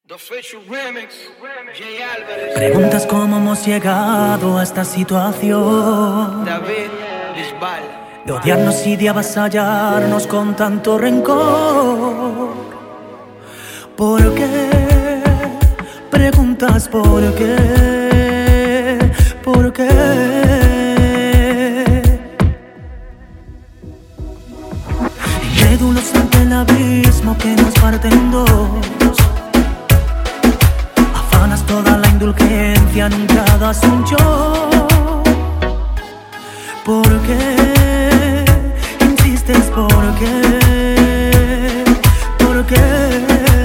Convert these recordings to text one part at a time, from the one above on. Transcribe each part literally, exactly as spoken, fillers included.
The Official Remix, Jay Álvarez. Preguntas cómo hemos llegado a esta situación, David Bisbal. de odiarnos y de avasallarnos con tanto rencor. ¿Por qué? Preguntas por qué, por qué. Incrédulos ante el abismo que nos parte en dos. Afanas toda la indulgencia, nunca das un yo. ¿Por qué? Insistes, ¿por qué? ¿Por qué?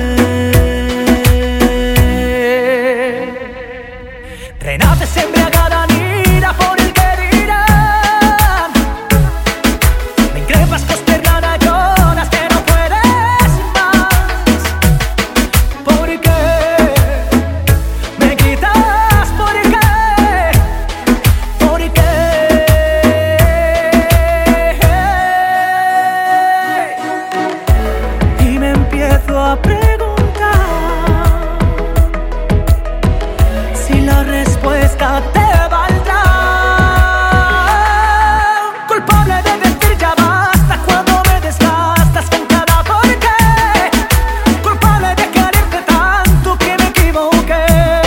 Renaces embriagada en ira por el que dirán. Me increpas consternada, lloras que no puedes más. ¿Por qué? Me quitas, ¿por qué? ¿Por qué? Y me empiezo a preguntar si la respuesta te valdrá. Culpable de decir ya basta cuando me desgastas con cada por qué. Culpable de quererte tanto que me equivoqué.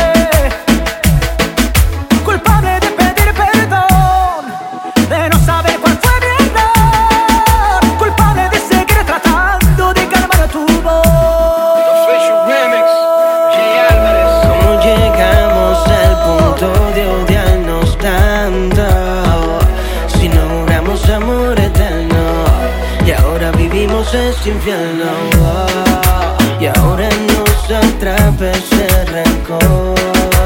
Culpable de pedir perdón, de no saber cuál fue mi error. Culpable de seguir tratando de calmar tu voz. The Official Remix, Jay Álvarez. ¿Cómo llegamos al punto de odiarnos tanto? Si no juramos amor eterno y ahora vivimos este infierno, y ahora nos atrapa ese rencor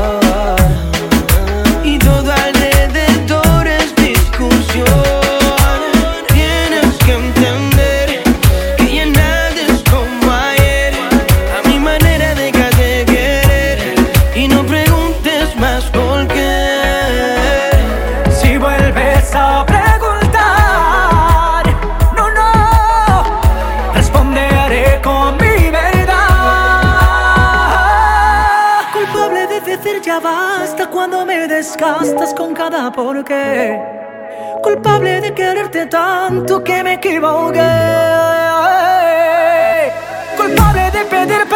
y todo alrededor es discusión. Tienes que entender que ya nada es como ayer. A mi manera deja de querer y no preguntes más por qué. Si vuelves a preguntar, no, no, responderé con mi verdad. Culpable de decir ya basta cuando me desgastas con cada por qué. Culpable de quererte tanto que me equivoqué. Culpable de pedir